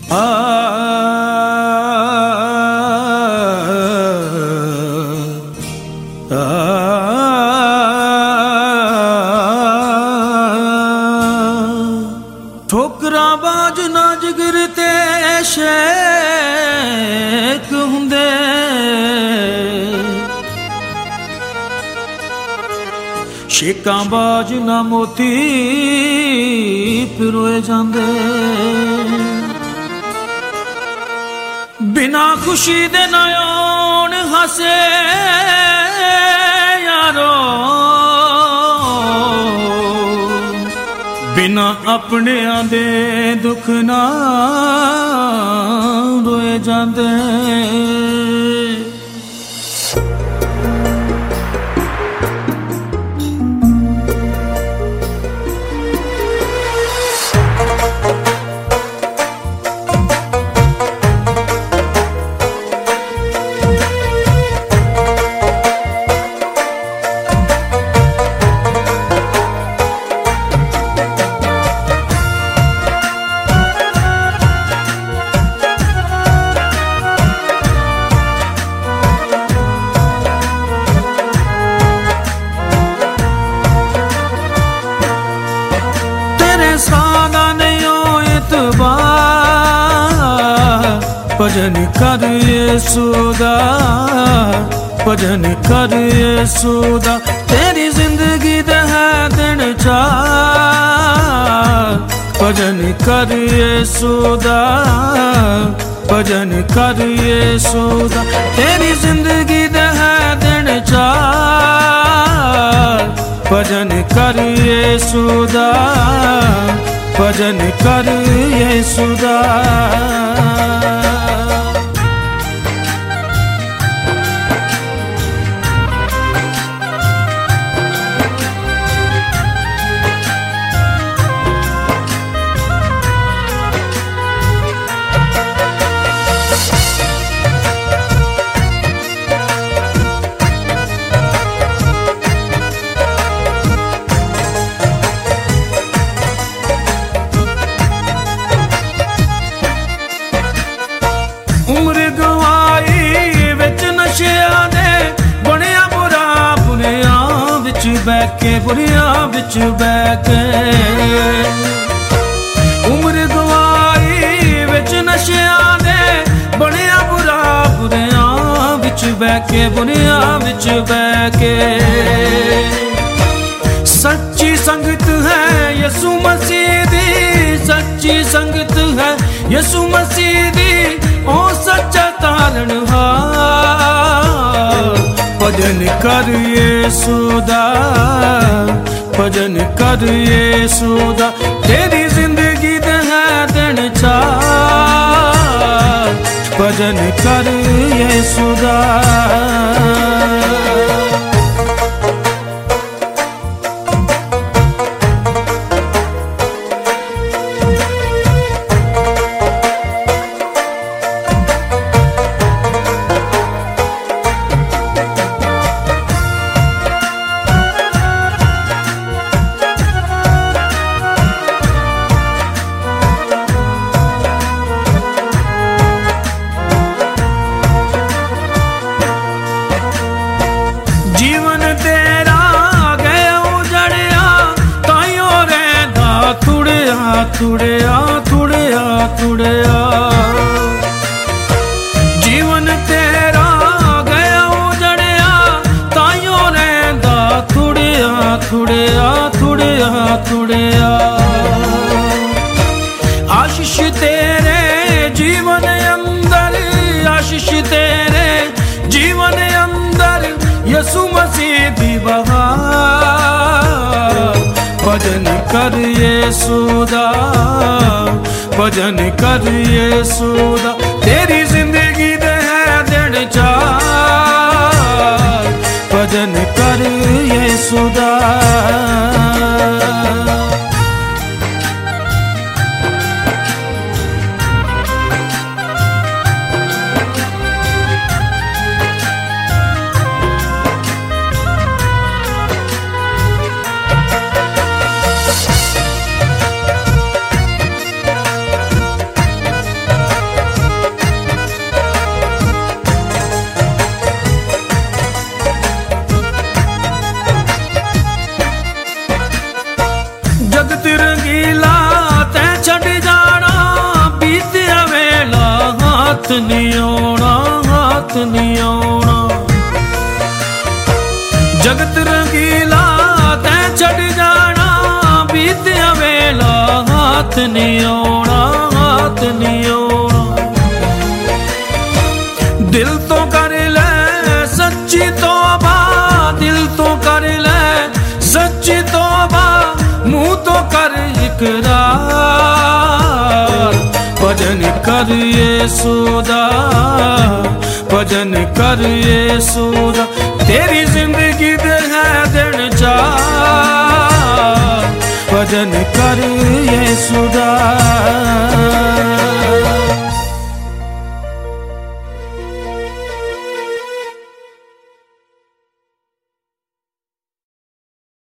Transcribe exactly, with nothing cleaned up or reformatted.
ठोकरा बाज ना जिगर ते शेक हुंदे, शेकां बाज ना मोती पिरोए जांदे। बिना खुशी दे ना आउण हासे यारो, बिना अपने दे दुख ना रोए जांदे। भजन कर यीशुदा, भजन कर यीशुदा, तेरी जिंदगी दे है दिन चार। भजन कर यीशुदा, भजन कर यीशुदा, तेरी जिंदगी दे है दिन चार। भजन कर यीशुदा, भजन कर यीशुदा। उम्र गवाई विच नशिया दे बनिया बुरा, बुरिया विच बैके, बुरिया विच बैके। उम्र गवाई विच नशिया दे बनिया बुरा, बुरिया विच बैके, बुरिया विच बैके। सच्ची संगत है यसु मसीह दी, सच्ची संगत है यसु मसीह दी, ओ सच्चा तारणहार। भजन कर यीशुदा, भजन कर यीशुदा, तेरी जिंदगी दे है दिन चार। भजन कर यीशुदा। जीवन तेरा गया उजड़िया, ताइयों रहंदा थुड़िया, थुड़िया, थुड़िया, थुड़िया। जीवन तेरा गया उजड़िया, ताइयों रहंदा थुड़िया, थुड़िया, थुड़िया, थुड़िया। आशीष तेरे जीवन अंदर, आशीष तेरे जीवन अंदर, यसु मसीह दी बहार। भजन कर यीशुदा, भजन कर यीशुदा, तेरी जिंदगी दे है दिन चार। भजन कर यीशुदा। हाथ नहीं आउणा, हाथ नहीं आउणा। जगत रंगीला तै छड़ जाना, बीतिया वेला हाथ नहीं आउणा, हाथ नहीं आउणा। दिल तो कर ले सच्ची तौबा, दिल तो कर ले सच्ची तौबा, मुंह तो कर इकरार। भजन कर यीशु दा, भजन कर यीशु दा, तेरी जिंदगी दे है दिन चार। भजन कर यीशु दा।